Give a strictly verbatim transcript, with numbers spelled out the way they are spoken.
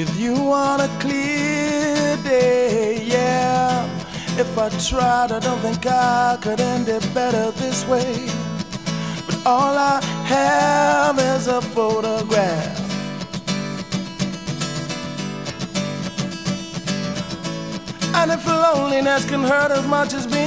with you on a clear day, yeah. If I tried, I don't think I could end it better this way. But all I have is a photograph. And if loneliness can hurt as much as being